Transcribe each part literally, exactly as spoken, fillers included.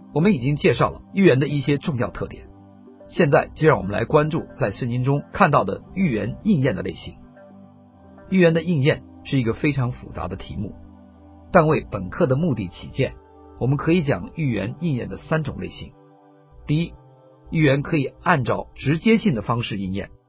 我们已经介绍了预言的一些重要特点，现在就让我们来关注在圣经中看到的预言应验的类型。预言的应验是一个非常复杂的题目，但为本课的目的起见，我们可以讲预言应验的三种类型。第一，预言可以按照直接性的方式应验。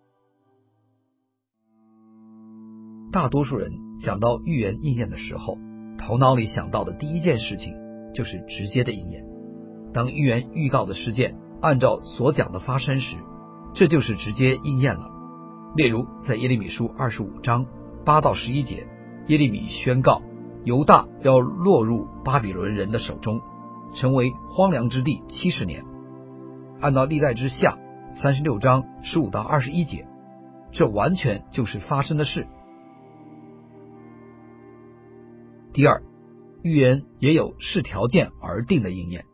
大多数人想到预言应验的时候，头脑里想到的第一件事情就是直接的应验。当预言预告的事件按照所讲的发生时，这就是直接应验了。例如在耶利米书二十五章八到十一节，耶利米宣告犹大要落入巴比伦人的手中，成为荒凉之地七十年。按照历代之下三十六章十五到二十一节，这完全就是发生的事。第二，预言也有视条件而定的应验。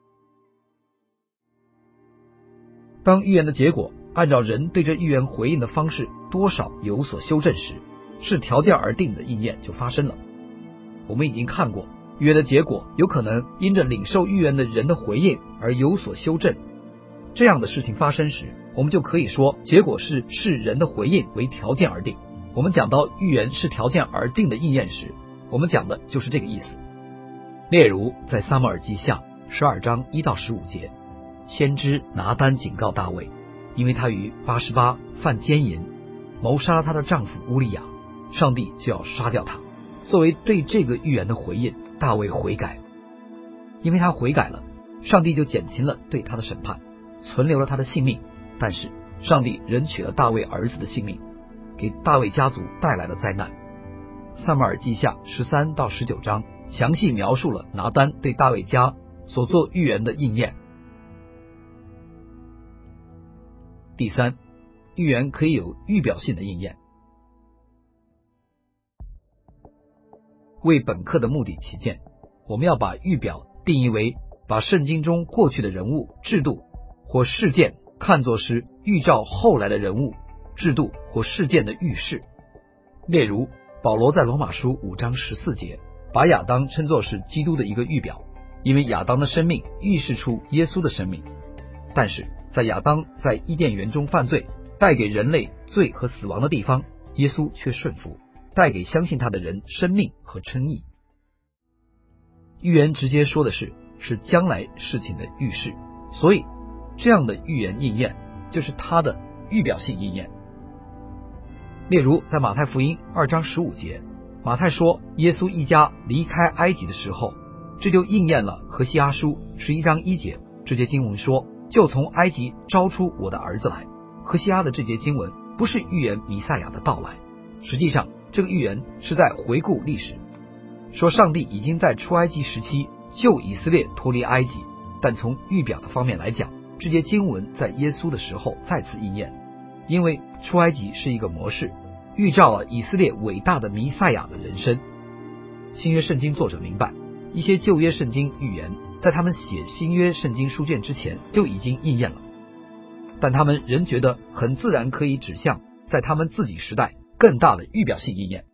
当预言的结果按照人对这预言回应的方式多少有所修正时，视条件而定的应验就发生了。我们已经看过，预言的结果有可能因着领受预言的人的回应而有所修正。这样的事情发生时，我们就可以说结果是视人的回应为条件而定。我们讲到预言是条件而定的应验时，我们讲的就是这个意思。例如在撒母耳记下十二章一到十五节，先知拿单警告大卫，因为他与八十八犯奸淫，谋杀他的丈夫乌利亚，上帝就要杀掉他。作为对这个预言的回应，大卫悔改，因为他悔改了，上帝就减轻了对他的审判，存留了他的性命。但是上帝仍取了大卫儿子的性命，给大卫家族带来了灾难。撒母耳记下十三到十九章详细描述了拿单对大卫家所做预言的应验。第三，预言可以有预表性的应验。为本课的目的起见，我们要把预表定义为把圣经中过去的人物、制度或事件看作是预照后来的人物、制度或事件的预示。例如保罗在罗马书五章十四节把亚当称作是基督的一个预表，因为亚当的生命预示出耶稣的生命。但是在亚当在伊甸园中犯罪，带给人类罪和死亡的地方，耶稣却顺服，带给相信他的人生命和称义。预言直接说的是是将来事情的预示，所以这样的预言应验就是它的预表性应验。例如在马太福音二章十五节，马太说耶稣一家离开埃及的时候，这就应验了何西阿书十一章一节，这节经文说就从埃及招出我的儿子来。何西阿的这节经文不是预言弥赛亚的到来，实际上这个预言是在回顾历史，说上帝已经在出埃及时期救以色列脱离埃及，但从预表的方面来讲，这节经文在耶稣的时候再次应验，因为出埃及是一个模式，预照了以色列伟大的弥赛亚的人生。新约圣经作者明白，一些旧约圣经预言在他们写新约圣经书卷之前就已经应验了，但他们仍觉得很自然可以指向在他们自己时代更大的预表性应验。